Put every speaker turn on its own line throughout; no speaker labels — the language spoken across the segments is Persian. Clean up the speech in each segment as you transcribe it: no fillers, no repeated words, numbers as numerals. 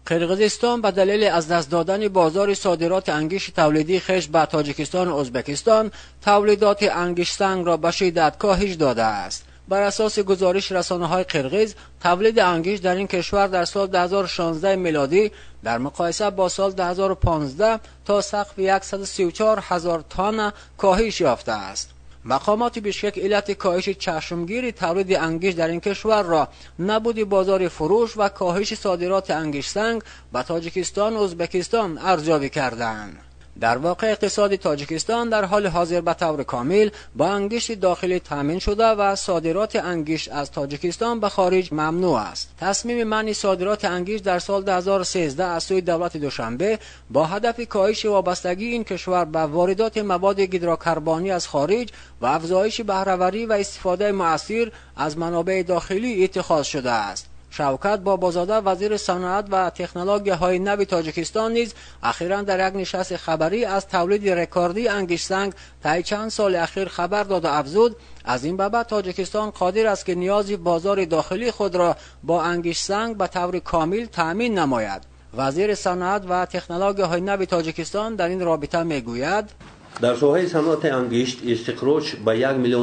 قرقیزستان به دلیل از دست دادن بازار صادرات انگیش تولیدی خشت به تاجیکستان و ازبکستان تولیدات انگیش سنگ را به شدت کاهش داده است. بر اساس گزارش رسانه‌های قرقیز، تولید انگیش در این کشور در سال 2016 میلادی در مقایسه با سال 2015 تا سقف 134,000 تن کاهش یافته است. مقامات بیشکک علت کاهش چشمگیر تولید انگیش در این کشور را نبود بازار فروش و کاهش صادرات انگیش سنگ به تاجیکستان و ازبکستان ارزیابی کردند. در واقع اقتصاد تاجیکستان در حال حاضر به طور کامل با انگیش داخلی تامین شده و صادرات انگیش از تاجیکستان به خارج ممنوع است. تصمیم منع صادرات انگیش در سال 2013 از سوی دولت دوشنبه با هدف کاهش وابستگی این کشور به واردات مواد هیدروکربنی از خارج و افزایش بهره‌وری و استفاده مؤثر از منابع داخلی اتخاذ شده است. شوکت بابازاده وزیر صنعت و تکنولوژی‌های نو تاجیکستان نیز اخیراً در یک نشست خبری از تولید رکوردی انگیش سنگ طی چند سال اخیر خبر داد و افزود از این بابت تاجیکستان قادر است که نیاز بازار داخلی خود را با انگیش سنگ به طور کامل تأمین نماید. وزیر صنعت و تکنولوژی‌های نو تاجیکستان در این رابطه میگوید:
در ساحه صنعت انگشت استخراج به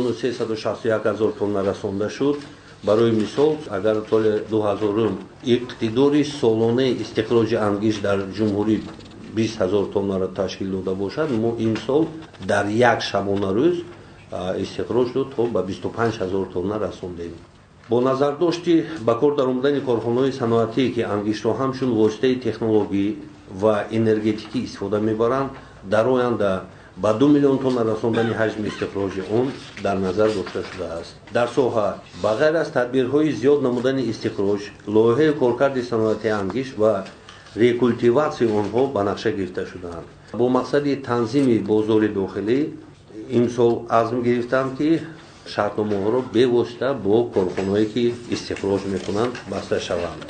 1,361,000 تن رسانده شد. برای مثال اگر سال 2000 اقتدار سالانه استخراج انگشت در جمهوری 20,000 تن را تشکیل داده باشد، ما این سال در یک شبانه روز استخراج داد تا به 25,000 تن رساندیم. با نظر داشتی به کار درآمدن کارخانه‌های صنعتی که انگشت را همچون واسطه تکنولوژی و انرژتیکی استفاده می‌برند، در آینده با 2 میلیون تن رساندن حجم استخراج آن در نظر گرفته شده است. در ساحه بغیر از تدبیرهای زیاد نمودن استخراج، لایحه کارکرد صنعت انگشت و ریکولتیواسیون آنها به نقشه گرفته شده‌اند. با مقصد تنظیم بازار داخلی امسال عزم گرفتم که شرطنامه‌ها را بواسطه با کارخانه‌هایی که استخراج می‌کنند بسته شوند.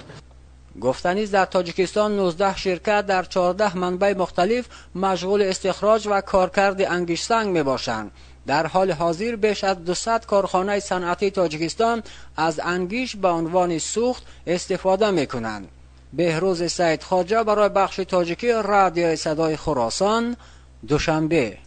گفتنی در تاجیکستان 19 شرکت در 14 منبع مختلف مشغول استخراج و کارکرد انگیش سنگ می باشند. در حال حاضر بیش از 200 کارخانه صنعتی تاجیکستان از انگیش به عنوان سوخت استفاده می کنند. بهروز سید خواجه برای بخش تاجیکی رادیو صدای خراسان، دوشنبه.